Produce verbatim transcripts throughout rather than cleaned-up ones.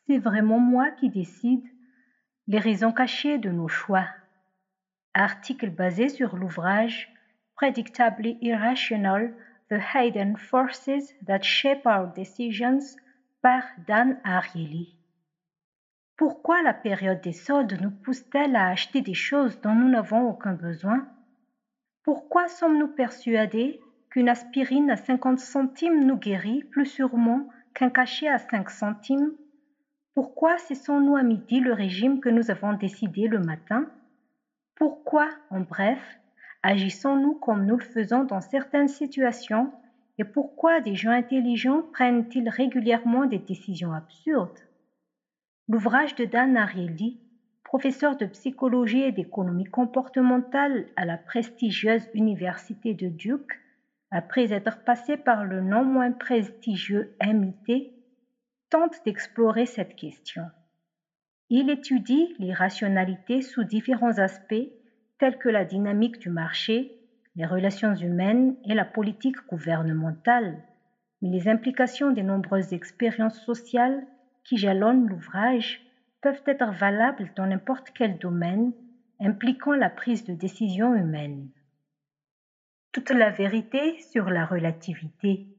C'est vraiment moi qui décide. Les raisons cachées de nos choix. Article basé sur l'ouvrage Predictably Irrational: The Hidden Forces That Shape Our Decisions par Dan Ariely. Pourquoi la période des soldes nous pousse-t-elle à acheter des choses dont nous n'avons aucun besoin? Pourquoi sommes-nous persuadés qu'une aspirine à cinquante centimes nous guérit plus sûrement qu'un cachet à cinq centimes? Pourquoi cessons-nous à midi le régime que nous avons décidé le matin? Pourquoi, en bref, agissons-nous comme nous le faisons dans certaines situations et pourquoi des gens intelligents prennent-ils régulièrement des décisions absurdes? L'ouvrage de Dan Ariely, professeur de psychologie et d'économie comportementale à la prestigieuse université de Duke, après être passé par le non moins prestigieux M I T, tente d'explorer cette question. Il étudie les rationalités sous différents aspects tels que la dynamique du marché, les relations humaines et la politique gouvernementale, mais les implications des nombreuses expériences sociales qui jalonnent l'ouvrage peuvent être valables dans n'importe quel domaine impliquant la prise de décision humaine. Toute la vérité sur la relativité.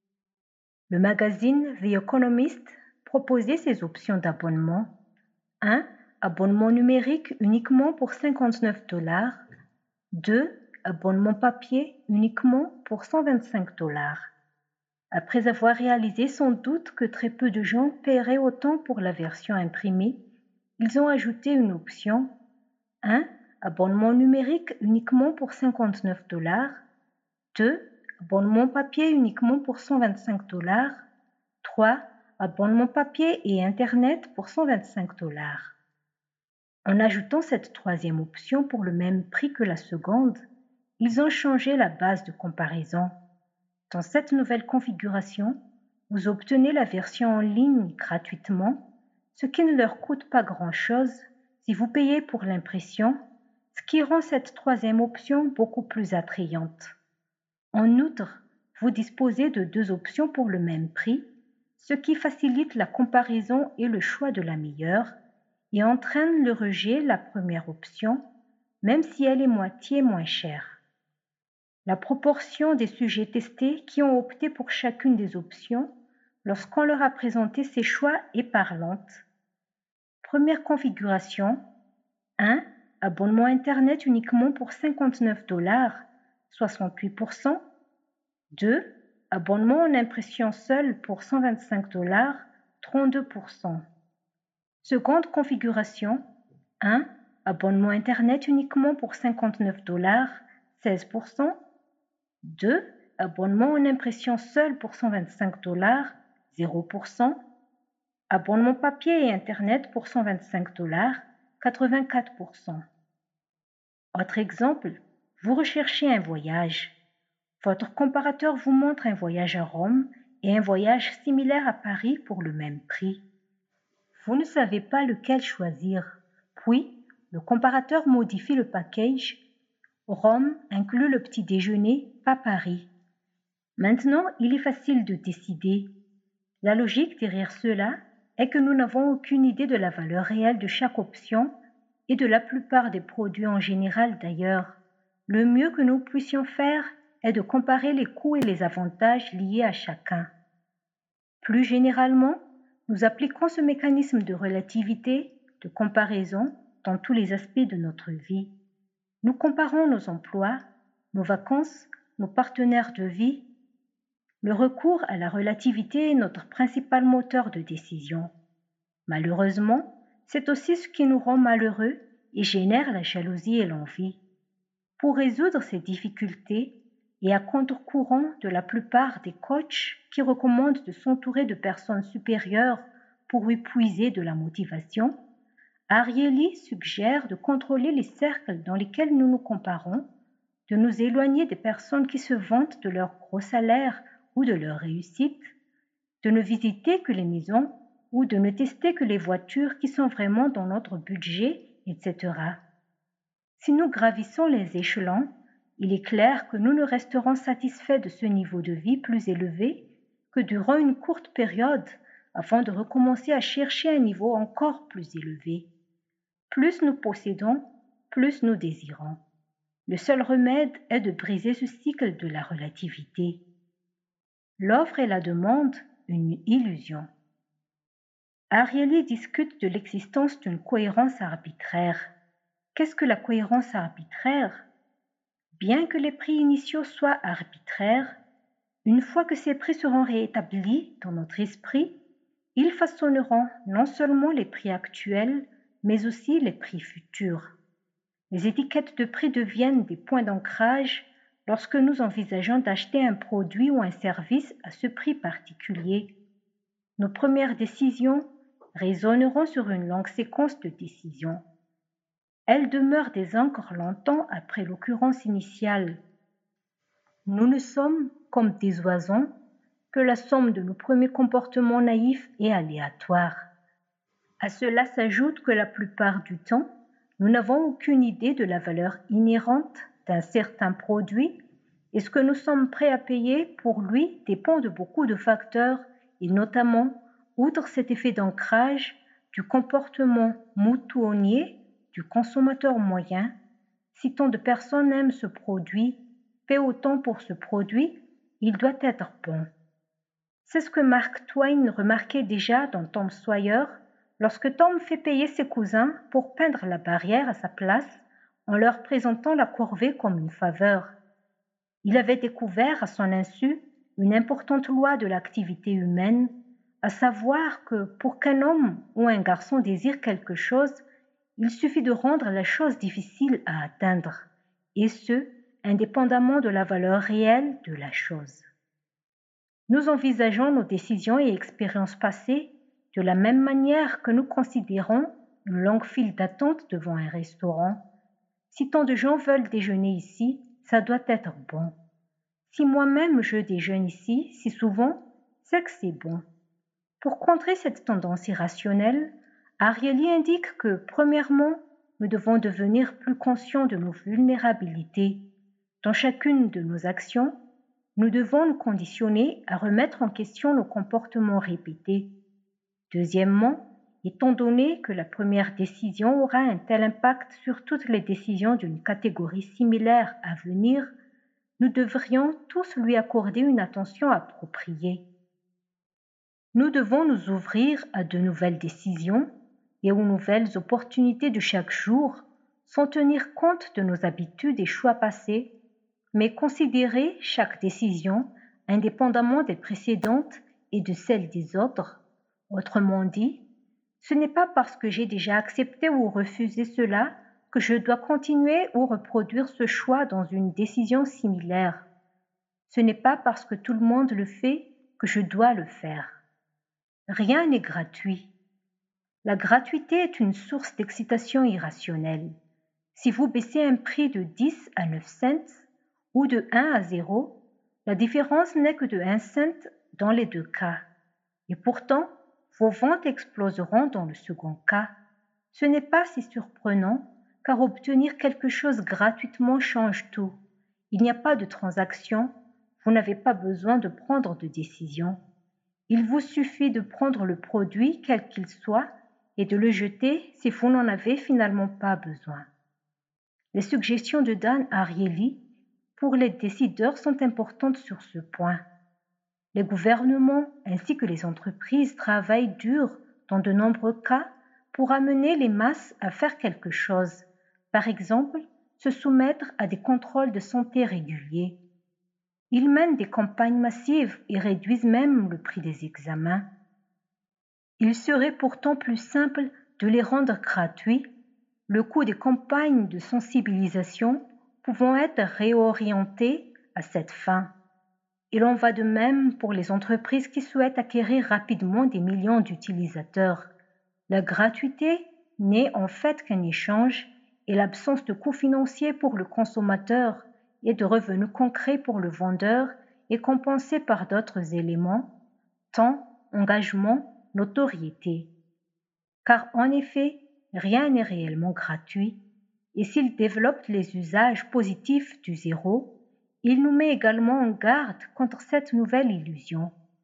Le magazine The Economist proposait ses options d'abonnement. un. Abonnement numérique uniquement pour cinquante-neuf dollars. deux. Abonnement papier uniquement pour cent vingt-cinq dollars. Après avoir réalisé sans doute que très peu de gens paieraient autant pour la version imprimée, ils ont ajouté une option. un. Abonnement numérique uniquement pour cinquante-neuf dollars. deux. Abonnement papier uniquement pour cent vingt-cinq dollars. trois. Abonnement papier et Internet pour cent vingt-cinq dollars. En ajoutant cette troisième option pour le même prix que la seconde, ils ont changé la base de comparaison. Dans cette nouvelle configuration, vous obtenez la version en ligne gratuitement, ce qui ne leur coûte pas grand-chose si vous payez pour l'impression, ce qui rend cette troisième option beaucoup plus attrayante. En outre, vous disposez de deux options pour le même prix, ce qui facilite la comparaison et le choix de la meilleure, et entraîne le rejet de la première option, même si elle est moitié moins chère. La proportion des sujets testés qui ont opté pour chacune des options lorsqu'on leur a présenté ces choix est parlante. Première configuration, un. Abonnement Internet uniquement pour cinquante-neuf dollars, soixante-huit pour cent. deux. Abonnement en impression seule pour cent vingt-cinq dollars, trente-deux pour cent. Seconde configuration, un. Abonnement Internet uniquement pour cinquante-neuf dollars, seize pour cent. deux. Abonnement en impression seule pour cent vingt-cinq dollars, zéro pour cent. Abonnement papier et Internet pour cent vingt-cinq dollars, quatre-vingt-quatre pour cent. Autre exemple, vous recherchez un voyage. Votre comparateur vous montre un voyage à Rome et un voyage similaire à Paris pour le même prix. Vous ne savez pas lequel choisir. Puis, le comparateur modifie le package. Rome inclut le petit déjeuner, pas Paris. Maintenant, il est facile de décider. La logique derrière cela est que nous n'avons aucune idée de la valeur réelle de chaque option et de la plupart des produits en général d'ailleurs. Le mieux que nous puissions faire est de comparer les coûts et les avantages liés à chacun. Plus généralement, nous appliquons ce mécanisme de relativité, de comparaison, dans tous les aspects de notre vie. Nous comparons nos emplois, nos vacances, nos partenaires de vie. Le recours à la relativité est notre principal moteur de décision. Malheureusement, c'est aussi ce qui nous rend malheureux et génère la jalousie et l'envie. Pour résoudre ces difficultés, et à contre-courant de la plupart des coachs qui recommandent de s'entourer de personnes supérieures pour y puiser de la motivation, Ariely suggère de contrôler les cercles dans lesquels nous nous comparons, de nous éloigner des personnes qui se vantent de leur gros salaire ou de leur réussite, de ne visiter que les maisons ou de ne tester que les voitures qui sont vraiment dans notre budget, et cetera. Si nous gravissons les échelons, il est clair que nous ne resterons satisfaits de ce niveau de vie plus élevé que durant une courte période afin de recommencer à chercher un niveau encore plus élevé. Plus nous possédons, plus nous désirons. Le seul remède est de briser ce cycle de la relativité. L'offre et la demande, une illusion. Ariely discute de l'existence d'une cohérence arbitraire. Qu'est-ce que la cohérence arbitraire? Bien que les prix initiaux soient arbitraires, une fois que ces prix seront réétablis dans notre esprit, ils façonneront non seulement les prix actuels, mais aussi les prix futurs. Les étiquettes de prix deviennent des points d'ancrage lorsque nous envisageons d'acheter un produit ou un service à ce prix particulier. Nos premières décisions résonneront sur une longue séquence de décisions. Elles demeurent des encres longtemps après l'occurrence initiale. Nous ne sommes, comme des oiseaux, que la somme de nos premiers comportements naïfs et aléatoires. À cela s'ajoute que la plupart du temps, nous n'avons aucune idée de la valeur inhérente d'un certain produit et ce que nous sommes prêts à payer pour lui dépend de beaucoup de facteurs et notamment, outre cet effet d'ancrage, du comportement moutonnier du consommateur moyen. Si tant de personnes aiment ce produit, paient autant pour ce produit, il doit être bon. C'est ce que Mark Twain remarquait déjà dans Tom Sawyer, lorsque Tom fait payer ses cousins pour peindre la barrière à sa place en leur présentant la corvée comme une faveur. Il avait découvert à son insu une importante loi de l'activité humaine, à savoir que pour qu'un homme ou un garçon désire quelque chose, il suffit de rendre la chose difficile à atteindre, et ce, indépendamment de la valeur réelle de la chose. Nous envisageons nos décisions et expériences passées de la même manière que nous considérons une longue file d'attente devant un restaurant. Si tant de gens veulent déjeuner ici, ça doit être bon. Si moi-même je déjeune ici si souvent, c'est que c'est bon. Pour contrer cette tendance irrationnelle, Ariely indique que, premièrement, nous devons devenir plus conscients de nos vulnérabilités. Dans chacune de nos actions, nous devons nous conditionner à remettre en question nos comportements répétés. Deuxièmement, étant donné que la première décision aura un tel impact sur toutes les décisions d'une catégorie similaire à venir, nous devrions tous lui accorder une attention appropriée. Nous devons nous ouvrir à de nouvelles décisions et aux nouvelles opportunités de chaque jour sans tenir compte de nos habitudes et choix passés, mais considérer chaque décision indépendamment des précédentes et de celles des autres. Autrement dit, ce n'est pas parce que j'ai déjà accepté ou refusé cela que je dois continuer ou reproduire ce choix dans une décision similaire. Ce n'est pas parce que tout le monde le fait que je dois le faire. Rien n'est gratuit. La gratuité est une source d'excitation irrationnelle. Si vous baissez un prix de dix à neuf cents ou de un à zéro, la différence n'est que de un cent dans les deux cas. Et pourtant, vos ventes exploseront dans le second cas. Ce n'est pas si surprenant, car obtenir quelque chose gratuitement change tout. Il n'y a pas de transaction, vous n'avez pas besoin de prendre de décision. Il vous suffit de prendre le produit quel qu'il soit et de le jeter si vous n'en avez finalement pas besoin. Les suggestions de Dan Ariely pour les décideurs sont importantes sur ce point. Les gouvernements ainsi que les entreprises travaillent dur dans de nombreux cas pour amener les masses à faire quelque chose, par exemple se soumettre à des contrôles de santé réguliers. Ils mènent des campagnes massives et réduisent même le prix des examens. Il serait pourtant plus simple de les rendre gratuits, le coût des campagnes de sensibilisation pouvant être réorienté à cette fin. Il en va de même pour les entreprises qui souhaitent acquérir rapidement des millions d'utilisateurs. La gratuité n'est en fait qu'un échange et l'absence de coût financier pour le consommateur et de revenus concrets pour le vendeur est compensée par d'autres éléments, temps, engagement, notoriété. Car en effet, rien n'est réellement gratuit, et s'il développe les usages positifs du zéro, il nous met également en garde contre cette nouvelle illusion.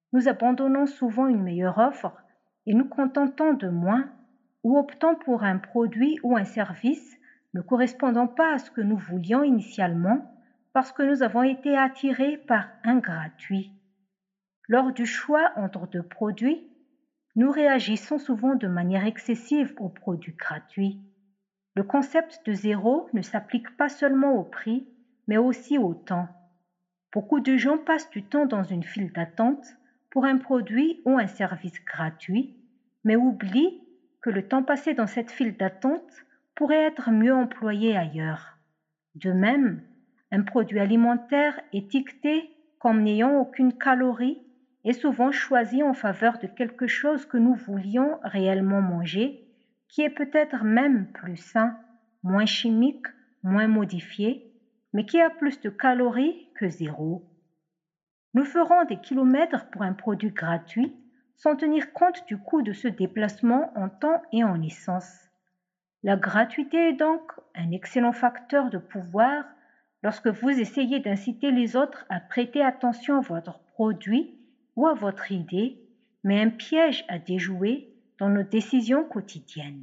nous abandonnons souvent une meilleure offre et nous contentons de moins ou optons pour un produit ou un service ne correspondant pas à ce que nous voulions initialement parce que nous avons été attirés par un gratuit. Lors du choix entre deux produits, nous réagissons souvent de manière excessive aux produits gratuits. Le concept de zéro ne s'applique pas seulement au prix, mais aussi au temps. Beaucoup de gens passent du temps dans une file d'attente pour un produit ou un service gratuit, mais oublient que le temps passé dans cette file d'attente pourrait être mieux employé ailleurs. De même, un produit alimentaire étiqueté comme n'ayant aucune calorie est souvent choisi en faveur de quelque chose que nous voulions réellement manger, qui est peut-être même plus sain, moins chimique, moins modifié, mais qui a plus de calories que zéro. Nous ferons des kilomètres pour un produit gratuit sans tenir compte du coût de ce déplacement en temps et en essence. La gratuité est donc un excellent facteur de pouvoir lorsque vous essayez d'inciter les autres à prêter attention à votre produit ou à votre idée, mais un piège à déjouer dans nos décisions quotidiennes.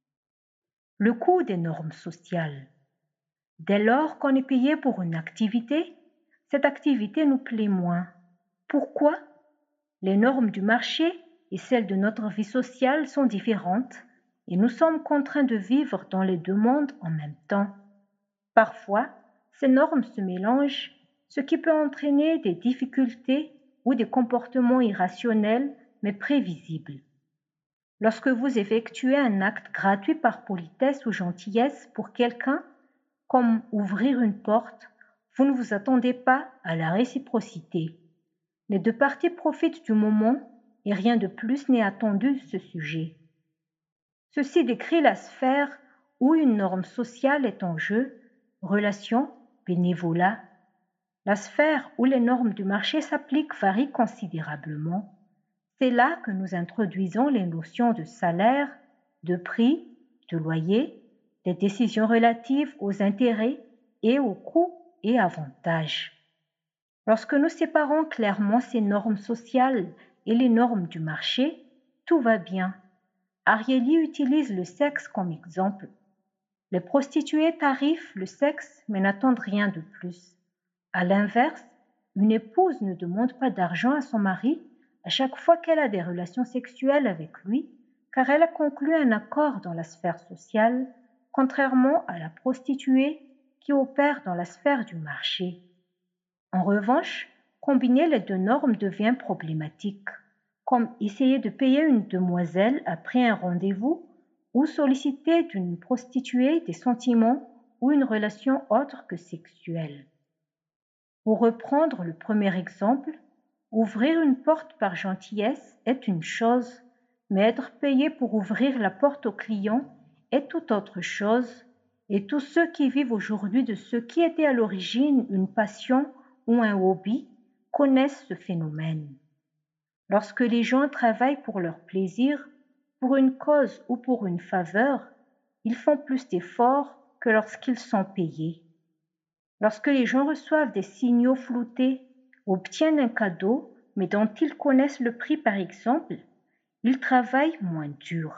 Le coût des normes sociales. Dès lors qu'on est payé pour une activité, cette activité nous plaît moins. Pourquoi? Les normes du marché et celles de notre vie sociale sont différentes et nous sommes contraints de vivre dans les deux mondes en même temps. Parfois, ces normes se mélangent, ce qui peut entraîner des difficultés ou des comportements irrationnels mais prévisibles. Lorsque vous effectuez un acte gratuit par politesse ou gentillesse pour quelqu'un, comme ouvrir une porte, vous ne vous attendez pas à la réciprocité. Les deux parties profitent du moment et rien de plus n'est attendu de ce sujet. Ceci décrit la sphère où une norme sociale est en jeu, relation, bénévolat. La sphère où les normes du marché s'appliquent varie considérablement. C'est là que nous introduisons les notions de salaire, de prix, de loyer, des décisions relatives aux intérêts et aux coûts et avantages. Lorsque nous séparons clairement ces normes sociales et les normes du marché, tout va bien. Ariely utilise le sexe comme exemple. Les prostituées tarifent le sexe mais n'attendent rien de plus. À l'inverse, une épouse ne demande pas d'argent à son mari à chaque fois qu'elle a des relations sexuelles avec lui, car elle a conclu un accord dans la sphère sociale, contrairement à la prostituée qui opère dans la sphère du marché. En revanche, combiner les deux normes devient problématique, comme essayer de payer une demoiselle après un rendez-vous ou solliciter d'une prostituée des sentiments ou une relation autre que sexuelle. Pour reprendre le premier exemple, ouvrir une porte par gentillesse est une chose, mais être payé pour ouvrir la porte au client est tout autre chose, et tous ceux qui vivent aujourd'hui de ce qui était à l'origine une passion ou un hobby connaissent ce phénomène. Lorsque les gens travaillent pour leur plaisir, pour une cause ou pour une faveur, ils font plus d'efforts que lorsqu'ils sont payés. Lorsque les gens reçoivent des signaux floutés, obtiennent un cadeau, mais dont ils connaissent le prix par exemple, ils travaillent moins dur.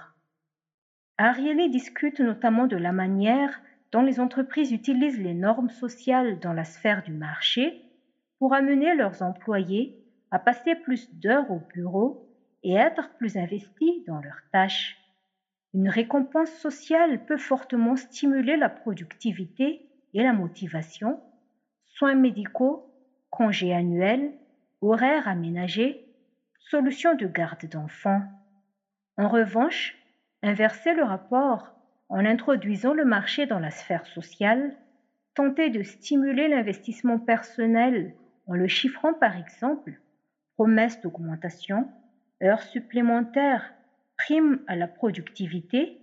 Ariely discute notamment de la manière dont les entreprises utilisent les normes sociales dans la sphère du marché pour amener leurs employés à passer plus d'heures au bureau et être plus investis dans leurs tâches. Une récompense sociale peut fortement stimuler la productivité et la motivation, soins médicaux, congés annuels, horaires aménagés, solutions de garde d'enfants. En revanche, inverser le rapport en introduisant le marché dans la sphère sociale, tenter de stimuler l'investissement personnel en le chiffrant par exemple, promesses d'augmentation, heures supplémentaires, primes à la productivité,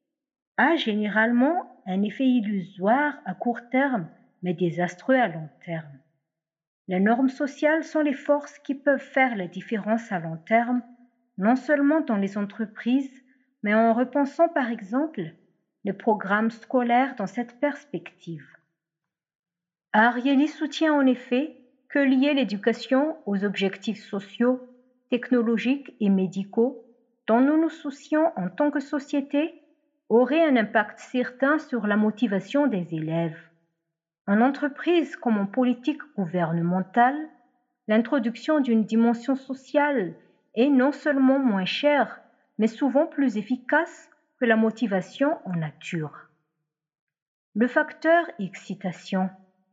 a généralement un effet illusoire à court terme mais désastreux à long terme. Les normes sociales sont les forces qui peuvent faire la différence à long terme, non seulement dans les entreprises, mais en repensant par exemple les programmes scolaires dans cette perspective. Ariely soutient en effet que lier l'éducation aux objectifs sociaux technologiques et médicaux dont nous nous soucions en tant que société auraient un impact certain sur la motivation des élèves. En entreprise comme en politique gouvernementale, l'introduction d'une dimension sociale est non seulement moins chère, mais souvent plus efficace que la motivation en nature. Le facteur excitation.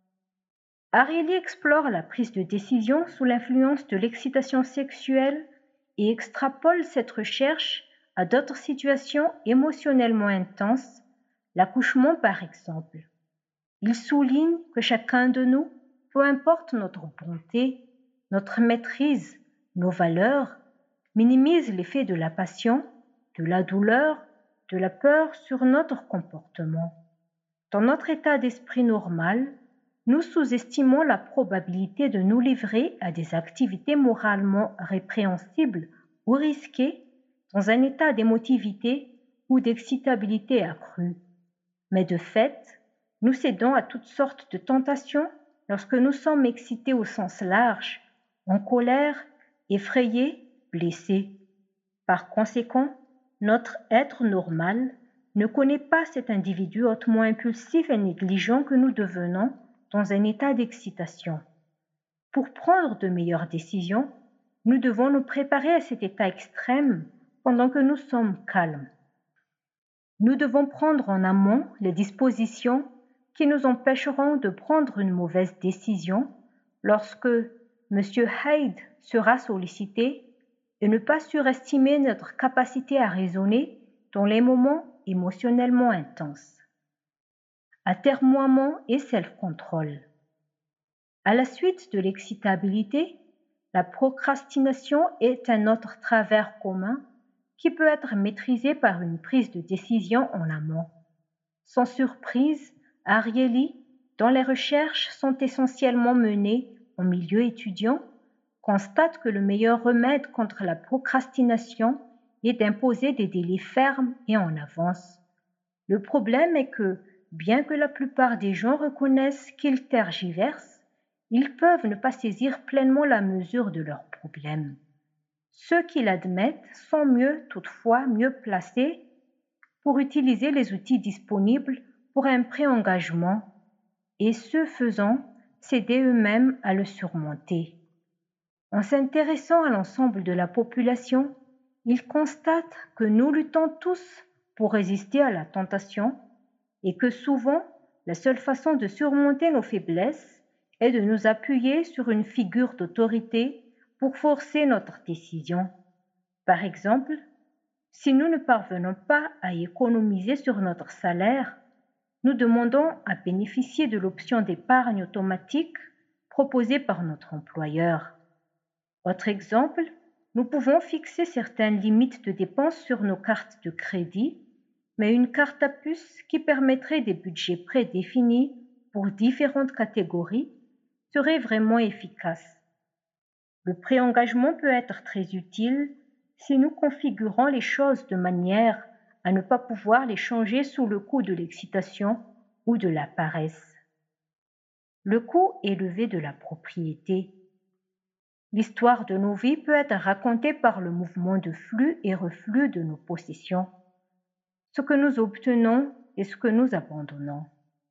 Ariely explore la prise de décision sous l'influence de l'excitation sexuelle et extrapole cette recherche à d'autres situations émotionnellement intenses, l'accouchement par exemple. Il souligne que chacun de nous, peu importe notre bonté, notre maîtrise, nos valeurs, minimise l'effet de la passion, de la douleur, de la peur sur notre comportement. Dans notre état d'esprit normal, nous sous-estimons la probabilité de nous livrer à des activités moralement répréhensibles ou risquées dans un état d'émotivité ou d'excitabilité accrue. Mais de fait, nous cédons à toutes sortes de tentations lorsque nous sommes excités au sens large, en colère, effrayés, blessés. Par conséquent, notre être normal ne connaît pas cet individu hautement impulsif et négligent que nous devenons dans un état d'excitation. Pour prendre de meilleures décisions, nous devons nous préparer à cet état extrême pendant que nous sommes calmes. Nous devons prendre en amont les dispositions qui nous empêcheront de prendre une mauvaise décision lorsque M. Hyde sera sollicité et ne pas surestimer notre capacité à raisonner dans les moments émotionnellement intenses. Atermoiement et self-control. À la suite de l'excitabilité, la procrastination est un autre travers commun qui peut être maîtrisé par une prise de décision en amont. Sans surprise, Ariely, dont les recherches sont essentiellement menées en milieu étudiant, constate que le meilleur remède contre la procrastination est d'imposer des délais fermes et en avance. Le problème est que, bien que la plupart des gens reconnaissent qu'ils tergiversent, ils peuvent ne pas saisir pleinement la mesure de leurs problèmes. Ceux qui l'admettent sont mieux, toutefois, mieux placés pour utiliser les outils disponibles pour un pré-engagement et ce faisant, s'aider eux-mêmes à le surmonter. En s'intéressant à l'ensemble de la population, ils constatent que nous luttons tous pour résister à la tentation et que souvent, la seule façon de surmonter nos faiblesses est de nous appuyer sur une figure d'autorité pour forcer notre décision. Par exemple, si nous ne parvenons pas à économiser sur notre salaire, nous demandons à bénéficier de l'option d'épargne automatique proposée par notre employeur. Autre exemple, nous pouvons fixer certaines limites de dépenses sur nos cartes de crédit, mais une carte à puce qui permettrait des budgets prédéfinis pour différentes catégories serait vraiment efficace. Le pré-engagement peut être très utile si nous configurons les choses de manière à ne pas pouvoir les changer sous le coup de l'excitation ou de la paresse. Le coût élevé de la propriété. L'histoire de nos vies peut être racontée par le mouvement de flux et reflux de nos possessions, ce que nous obtenons et ce que nous abandonnons.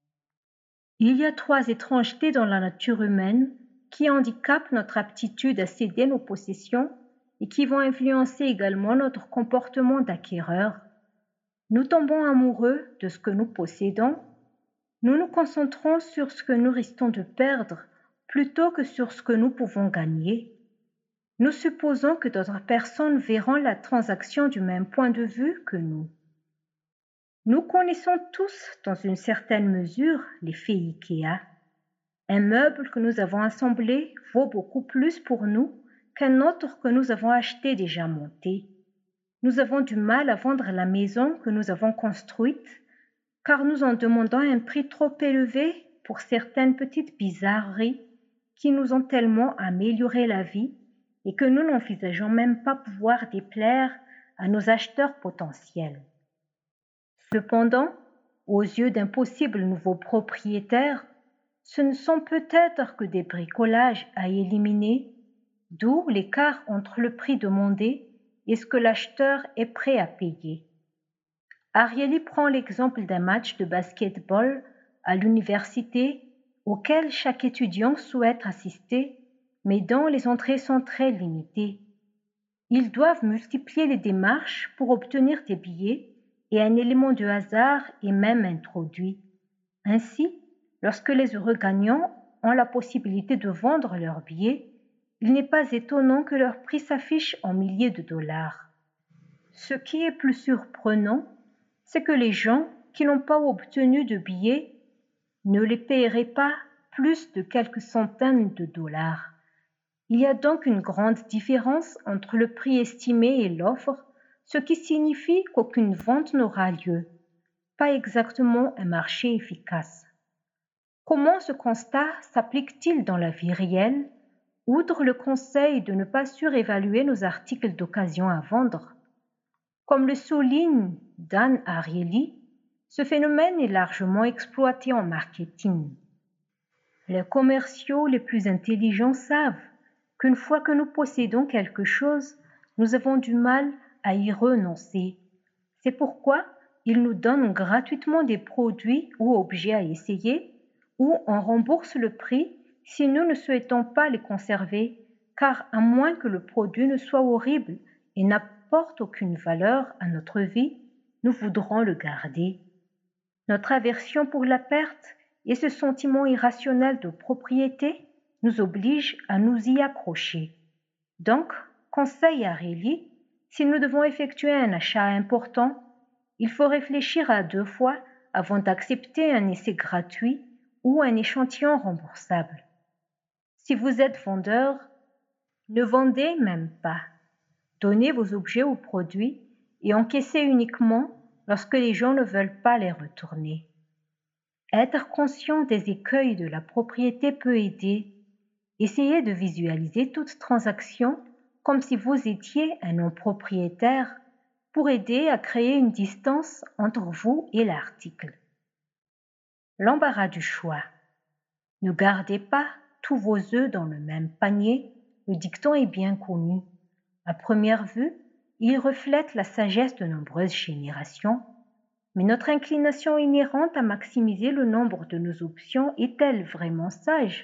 Il y a trois étrangetés dans la nature humaine qui handicapent notre aptitude à céder nos possessions et qui vont influencer également notre comportement d'acquéreur. Nous tombons amoureux de ce que nous possédons. Nous nous concentrons sur ce que nous risquons de perdre plutôt que sur ce que nous pouvons gagner. Nous supposons que d'autres personnes verront la transaction du même point de vue que nous. Nous connaissons tous, dans une certaine mesure, l'effet IKEA. Un meuble que nous avons assemblé vaut beaucoup plus pour nous qu'un autre que nous avons acheté déjà monté. Nous avons du mal à vendre la maison que nous avons construite car nous en demandons un prix trop élevé pour certaines petites bizarreries qui nous ont tellement amélioré la vie et que nous n'envisageons même pas pouvoir déplaire à nos acheteurs potentiels. Cependant, aux yeux d'un possible nouveau propriétaire, ce ne sont peut-être que des bricolages à éliminer, d'où l'écart entre le prix demandé et ce que l'acheteur est prêt à payer. Ariely prend l'exemple d'un match de basket-ball à l'université auquel chaque étudiant souhaite assister, mais dont les entrées sont très limitées. Ils doivent multiplier les démarches pour obtenir des billets et un élément de hasard est même introduit. Ainsi, lorsque les heureux gagnants ont la possibilité de vendre leurs billets, il n'est pas étonnant que leur prix s'affiche en milliers de dollars. Ce qui est plus surprenant, c'est que les gens qui n'ont pas obtenu de billets ne les paieraient pas plus de quelques centaines de dollars. Il y a donc une grande différence entre le prix estimé et l'offre, ce qui signifie qu'aucune vente n'aura lieu. Pas exactement un marché efficace. Comment ce constat s'applique-t-il dans la vie réelle, outre le conseil de ne pas surévaluer nos articles d'occasion à vendre? Comme le souligne Dan Ariely, ce phénomène est largement exploité en marketing. Les commerciaux les plus intelligents savent qu'une fois que nous possédons quelque chose, nous avons du mal à y renoncer. C'est pourquoi ils nous donnent gratuitement des produits ou objets à essayer, ou on rembourse le prix si nous ne souhaitons pas les conserver, car à moins que le produit ne soit horrible et n'apporte aucune valeur à notre vie, nous voudrons le garder. Notre aversion pour la perte et ce sentiment irrationnel de propriété nous obligent à nous y accrocher. Donc, conseil à Ariely, si nous devons effectuer un achat important, il faut réfléchir à deux fois avant d'accepter un essai gratuit ou un échantillon remboursable. Si vous êtes vendeur, ne vendez même pas. Donnez vos objets ou produits et encaissez uniquement lorsque les gens ne veulent pas les retourner. Être conscient des écueils de la propriété peut aider. Essayez de visualiser toute transaction comme si vous étiez un non-propriétaire pour aider à créer une distance entre vous et l'article. L'embarras du choix. Ne gardez pas tous vos œufs dans le même panier, le dicton est bien connu. À première vue, il reflète la sagesse de nombreuses générations, mais notre inclination inhérente à maximiser le nombre de nos options est-elle vraiment sage?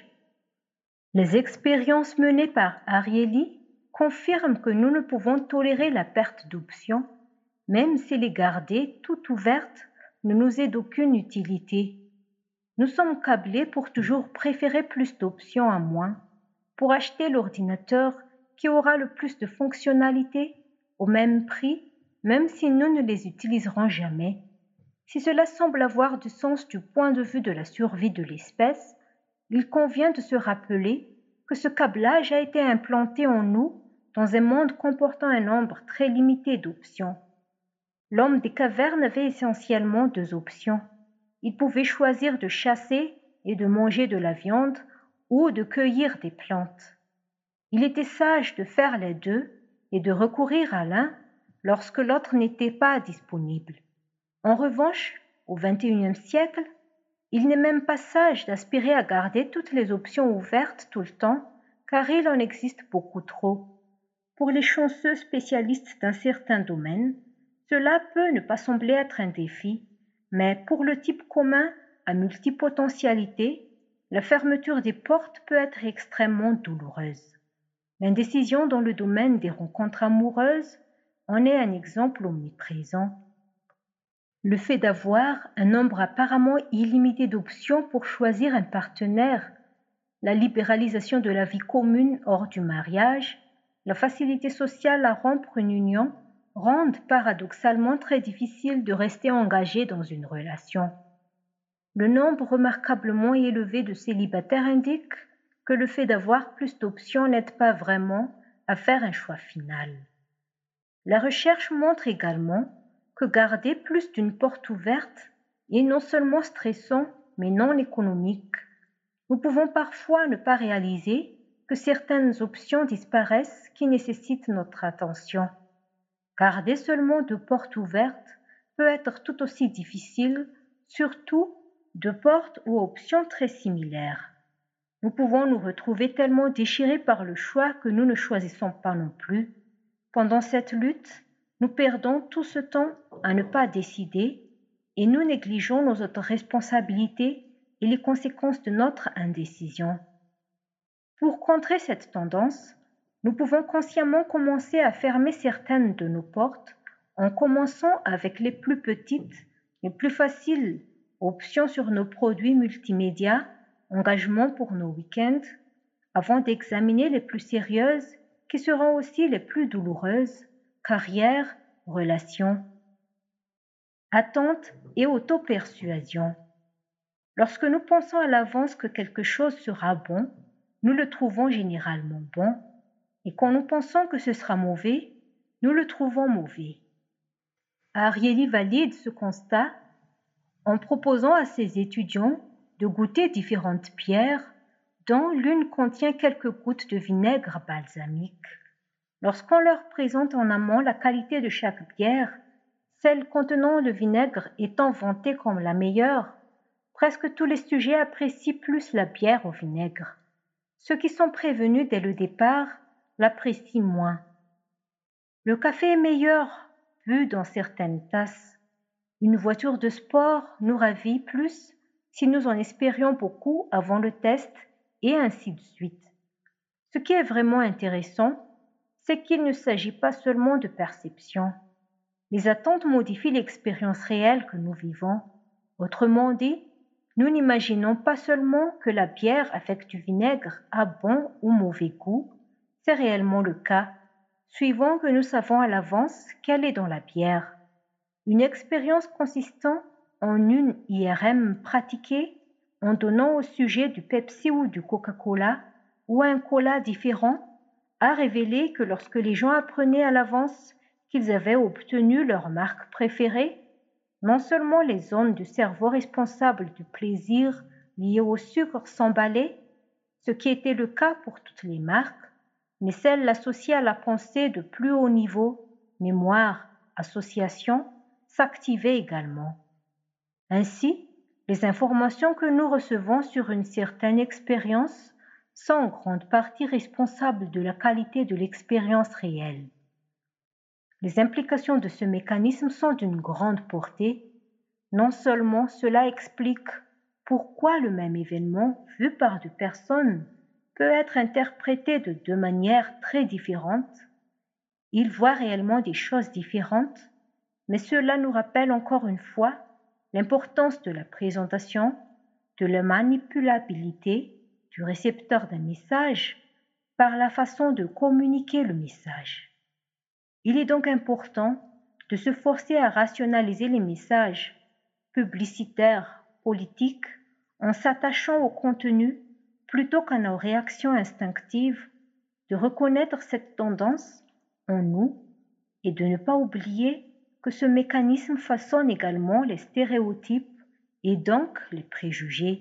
Les expériences menées par Ariely confirment que nous ne pouvons tolérer la perte d'options, même si les garder toutes ouvertes ne nous est d'aucune utilité. Nous sommes câblés pour toujours préférer plus d'options à moins, pour acheter l'ordinateur qui aura le plus de fonctionnalités au même prix, même si nous ne les utiliserons jamais. Si cela semble avoir du sens du point de vue de la survie de l'espèce, il convient de se rappeler que ce câblage a été implanté en nous dans un monde comportant un nombre très limité d'options. L'homme des cavernes avait essentiellement deux options. Il pouvait choisir de chasser et de manger de la viande ou de cueillir des plantes. Il était sage de faire les deux et de recourir à l'un lorsque l'autre n'était pas disponible. En revanche, au vingt et unième siècle, il n'est même pas sage d'aspirer à garder toutes les options ouvertes tout le temps, car il en existe beaucoup trop. Pour les chanceux spécialistes d'un certain domaine, cela peut ne pas sembler être un défi, mais pour le type commun à multipotentialité, la fermeture des portes peut être extrêmement douloureuse. L'indécision dans le domaine des rencontres amoureuses en est un exemple omniprésent. Le fait d'avoir un nombre apparemment illimité d'options pour choisir un partenaire, la libéralisation de la vie commune hors du mariage, la facilité sociale à rompre une union rendent paradoxalement très difficile de rester engagé dans une relation. Le nombre remarquablement élevé de célibataires indique que le fait d'avoir plus d'options n'aide pas vraiment à faire un choix final. La recherche montre également que garder plus d'une porte ouverte est non seulement stressant, mais non économique. Nous pouvons parfois ne pas réaliser que certaines options disparaissent qui nécessitent notre attention. Garder seulement deux portes ouvertes peut être tout aussi difficile, surtout deux portes ou options très similaires. Nous pouvons nous retrouver tellement déchirés par le choix que nous ne choisissons pas non plus. Pendant cette lutte, nous perdons tout ce temps à ne pas décider et nous négligeons nos autres responsabilités et les conséquences de notre indécision. Pour contrer cette tendance, nous pouvons consciemment commencer à fermer certaines de nos portes en commençant avec les plus petites, les plus faciles options sur nos produits multimédia, engagements pour nos week-ends, avant d'examiner les plus sérieuses qui seront aussi les plus douloureuses, carrière, relations. Attente et auto-persuasion. Lorsque nous pensons à l'avance que quelque chose sera bon, nous le trouvons généralement bon, et quand nous pensons que ce sera mauvais, nous le trouvons mauvais. Ariely valide ce constat en proposant à ses étudiants de goûter différentes bières dont l'une contient quelques gouttes de vinaigre balsamique. Lorsqu'on leur présente en amont la qualité de chaque bière, celle contenant le vinaigre étant vantée comme la meilleure, presque tous les sujets apprécient plus la bière au vinaigre. Ceux qui sont prévenus dès le départ l'apprécient moins. Le café est meilleur bu dans certaines tasses. Une voiture de sport nous ravit plus si nous en espérions beaucoup avant le test et ainsi de suite. Ce qui est vraiment intéressant, c'est qu'il ne s'agit pas seulement de perception. Les attentes modifient l'expérience réelle que nous vivons. Autrement dit, nous n'imaginons pas seulement que la bière avec du vinaigre a bon ou mauvais goût, c'est réellement le cas, suivant que nous savons à l'avance qu'elle est dans la bière. Une expérience consistant en une I R M pratiquée en donnant au sujet du Pepsi ou du Coca-Cola ou un cola différent a révélé que lorsque les gens apprenaient à l'avance qu'ils avaient obtenu leur marque préférée, non seulement les zones du cerveau responsables du plaisir lié au sucre s'emballaient, ce qui était le cas pour toutes les marques, mais celles associées à la pensée de plus haut niveau, mémoire, association, s'activaient également. Ainsi, les informations que nous recevons sur une certaine expérience sont en grande partie responsables de la qualité de l'expérience réelle. Les implications de ce mécanisme sont d'une grande portée. Non seulement cela explique pourquoi le même événement vu par deux personnes peut être interprété de deux manières très différentes, ils voient réellement des choses différentes, mais cela nous rappelle encore une fois l'importance de la présentation, de la manipulabilité du récepteur d'un message par la façon de communiquer le message. Il est donc important de se forcer à rationaliser les messages publicitaires, politiques, en s'attachant au contenu plutôt qu'à nos réactions instinctives, de reconnaître cette tendance en nous et de ne pas oublier que ce mécanisme façonne également les stéréotypes et donc les préjugés.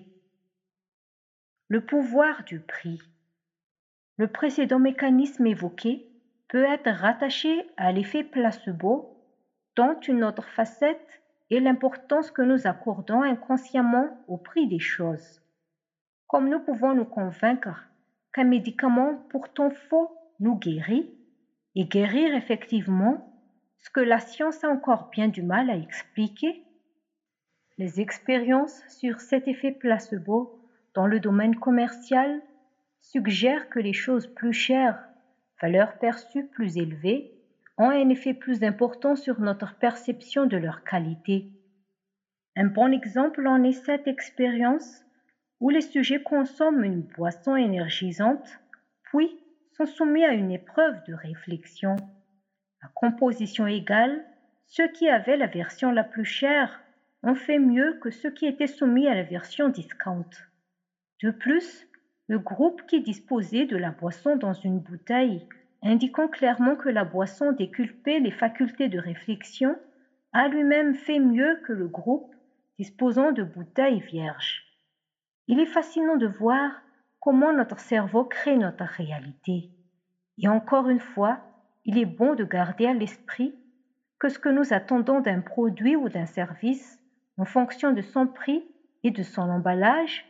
Le pouvoir du prix. Le précédent mécanisme évoqué peut être rattaché à l'effet placebo, dont une autre facette est l'importance que nous accordons inconsciemment au prix des choses. Comme nous pouvons nous convaincre qu'un médicament pourtant faux nous guérit, et guérir effectivement ce que la science a encore bien du mal à expliquer. Les expériences sur cet effet placebo dans le domaine commercial suggèrent que les choses plus chères, valeur perçue plus élevée, ont un effet plus important sur notre perception de leur qualité. Un bon exemple en est cette expérience où les sujets consomment une boisson énergisante, puis sont soumis à une épreuve de réflexion. À composition égale, ceux qui avaient la version la plus chère ont fait mieux que ceux qui étaient soumis à la version discount. De plus, le groupe qui disposait de la boisson dans une bouteille, indiquant clairement que la boisson déculpait les facultés de réflexion, a lui-même fait mieux que le groupe disposant de bouteilles vierges. Il est fascinant de voir comment notre cerveau crée notre réalité. Et encore une fois, il est bon de garder à l'esprit que ce que nous attendons d'un produit ou d'un service, en fonction de son prix et de son emballage,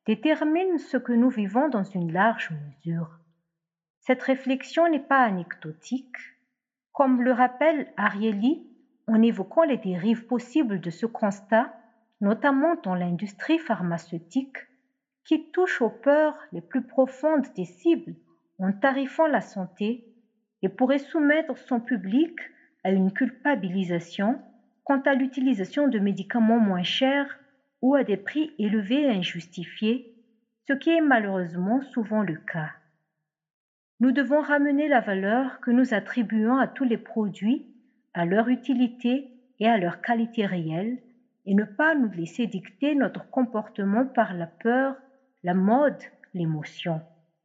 détermine ce que nous vivons dans une large mesure. Cette réflexion n'est pas anecdotique. Comme le rappelle Ariely en évoquant les dérives possibles de ce constat, notamment dans l'industrie pharmaceutique, qui touche aux peurs les plus profondes des cibles en tarifant la santé et pourrait soumettre son public à une culpabilisation quant à l'utilisation de médicaments moins chers ou à des prix élevés et injustifiés, ce qui est malheureusement souvent le cas. Nous devons ramener la valeur que nous attribuons à tous les produits, à leur utilité et à leur qualité réelle, et ne pas nous laisser dicter notre comportement par la peur, la mode, l'émotion.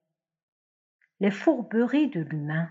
Les fourberies de l'humain.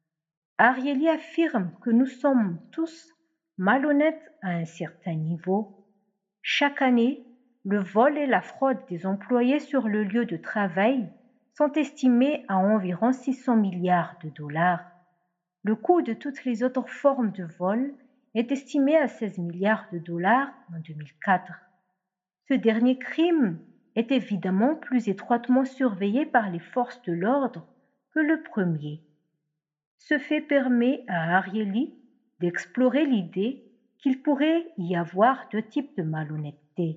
Ariely affirme que nous sommes tous malhonnêtes à un certain niveau. Chaque année, le vol et la fraude des employés sur le lieu de travail sont estimés à environ six cents milliards de dollars. Le coût de toutes les autres formes de vol est estimé à seize milliards de dollars en deux mille quatre. Ce dernier crime est évidemment plus étroitement surveillé par les forces de l'ordre que le premier. Ce fait permet à Ariely d'explorer l'idée qu'il pourrait y avoir deux types de malhonnêteté.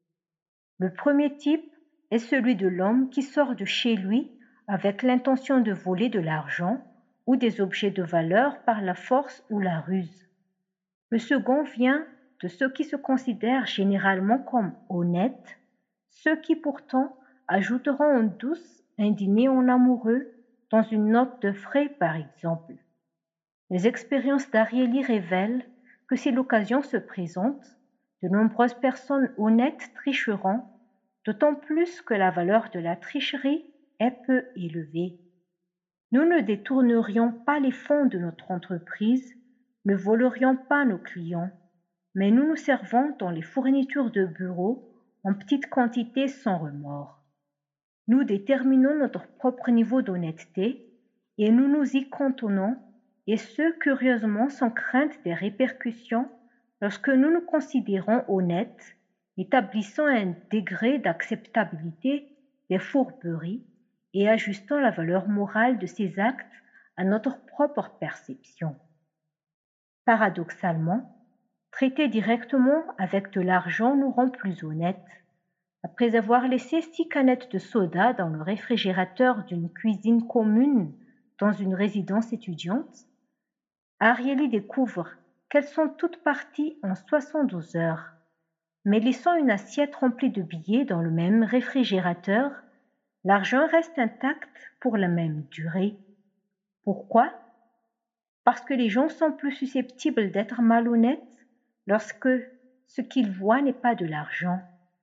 Le premier type est celui de l'homme qui sort de chez lui avec l'intention de voler de l'argent ou des objets de valeur par la force ou la ruse. Le second vient de ceux qui se considèrent généralement comme honnêtes, ceux qui pourtant ajouteront en douce un dîner en amoureux dans une note de frais par exemple. Les expériences d'Ariely révèlent que si l'occasion se présente, de nombreuses personnes honnêtes tricheront, d'autant plus que la valeur de la tricherie est peu élevée. Nous ne détournerions pas les fonds de notre entreprise, ne volerions pas nos clients, mais nous nous servons dans les fournitures de bureau en petite quantité sans remords. Nous déterminons notre propre niveau d'honnêteté et nous nous y cantonnons, et ce curieusement sans crainte des répercussions lorsque nous nous considérons honnêtes, établissant un degré d'acceptabilité des fourberies et ajustant la valeur morale de ces actes à notre propre perception. Paradoxalement, traiter directement avec de l'argent nous rend plus honnêtes. Après avoir laissé six canettes de soda dans le réfrigérateur d'une cuisine commune dans une résidence étudiante, Ariely découvre qu'elles sont toutes parties en soixante-douze heures. Mais laissant une assiette remplie de billets dans le même réfrigérateur, l'argent reste intact pour la même durée. Pourquoi? Parce que les gens sont plus susceptibles d'être malhonnêtes lorsque ce qu'ils voient n'est pas de l'argent.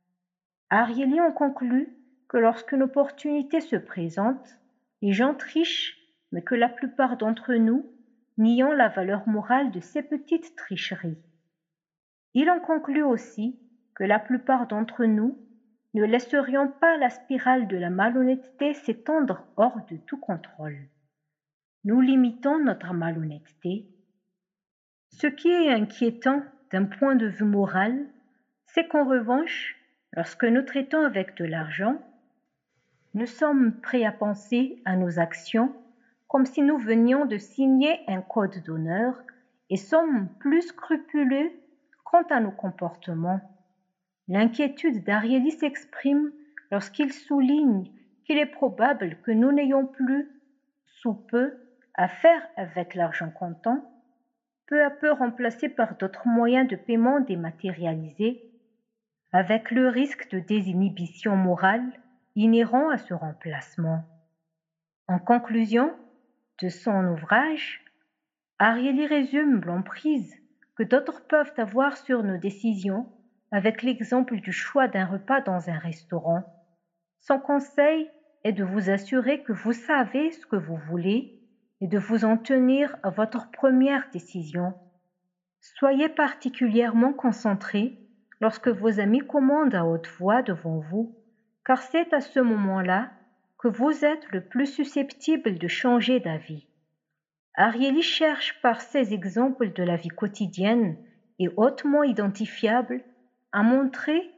Ariely en conclut que lorsqu'une opportunité se présente, les gens trichent, mais que la plupart d'entre nous nions la valeur morale de ces petites tricheries. Il en conclut aussi que la plupart d'entre nous ne laisserions pas la spirale de la malhonnêteté s'étendre hors de tout contrôle. Nous limitons notre malhonnêteté. Ce qui est inquiétant d'un point de vue moral, c'est qu'en revanche, lorsque nous traitons avec de l'argent, nous sommes prêts à penser à nos actions comme si nous venions de signer un code d'honneur et sommes plus scrupuleux quant à nos comportements. L'inquiétude d'Ariely s'exprime lorsqu'il souligne qu'il est probable que nous n'ayons plus, sous peu, à faire avec l'argent comptant, peu à peu remplacé par d'autres moyens de paiement dématérialisés, avec le risque de désinhibition morale inhérent à ce remplacement. En conclusion de son ouvrage, Ariely résume l'emprise que d'autres peuvent avoir sur nos décisions avec l'exemple du choix d'un repas dans un restaurant. Son conseil est de vous assurer que vous savez ce que vous voulez et de vous en tenir à votre première décision. Soyez particulièrement concentré lorsque vos amis commandent à haute voix devant vous, car c'est à ce moment-là que vous êtes le plus susceptible de changer d'avis. Ariely cherche par ces exemples de la vie quotidienne et hautement identifiables à montrer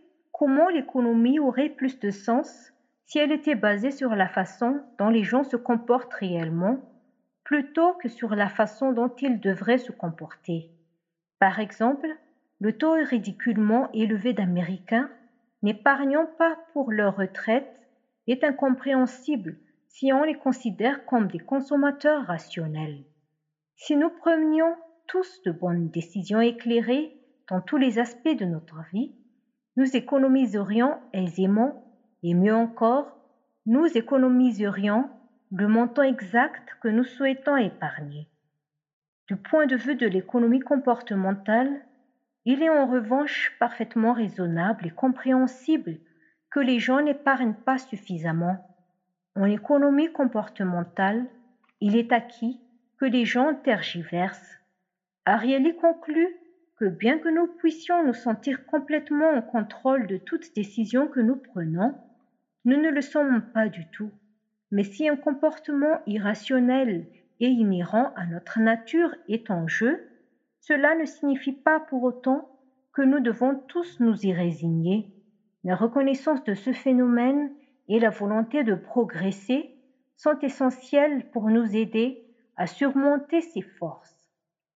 comment l'économie aurait plus de sens si elle était basée sur la façon dont les gens se comportent réellement, plutôt que sur la façon dont ils devraient se comporter. Par exemple, le taux ridiculement élevé d'Américains n'épargnant pas pour leur retraite est incompréhensible si on les considère comme des consommateurs rationnels. Si nous prenions tous de bonnes décisions éclairées dans tous les aspects de notre vie, nous économiserions aisément et mieux encore, nous économiserions le montant exact que nous souhaitons épargner. Du point de vue de l'économie comportementale, il est en revanche parfaitement raisonnable et compréhensible que les gens n'épargnent pas suffisamment. En économie comportementale, il est acquis que les gens tergiversent. Ariely conclut que bien que nous puissions nous sentir complètement en contrôle de toute décision que nous prenons, nous ne le sommes pas du tout. Mais si un comportement irrationnel et inhérent à notre nature est en jeu, cela ne signifie pas pour autant que nous devons tous nous y résigner. La reconnaissance de ce phénomène et la volonté de progresser sont essentielles pour nous aider à surmonter ces forces.